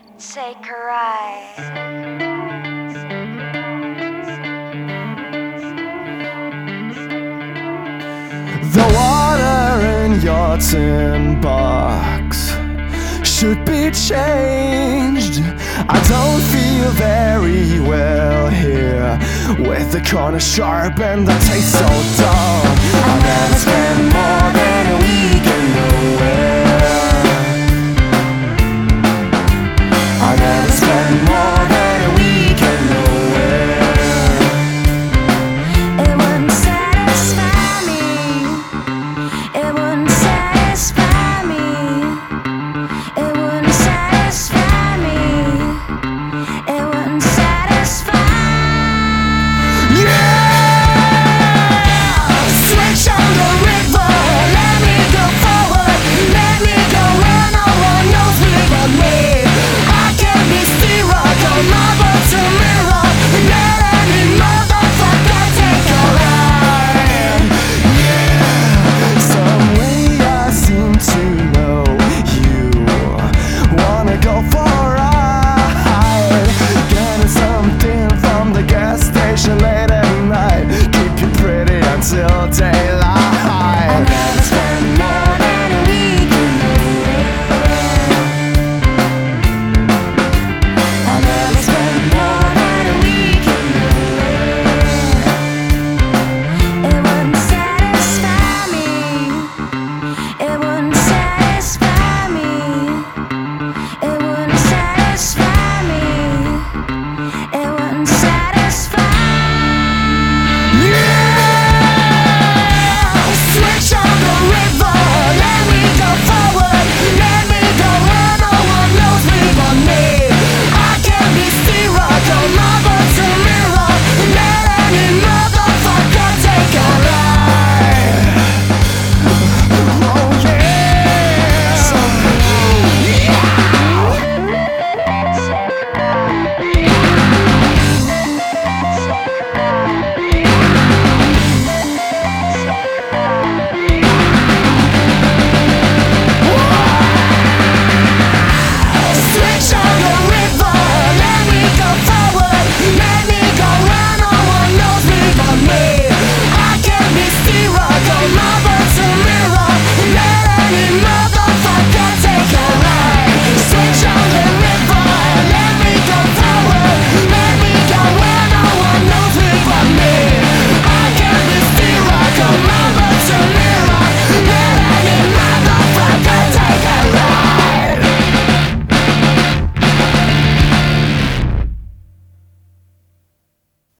Take a ride. The water in your tin box should be changed. I don't feel very well here, with the corner sharp and the taste so dull. I never spend more than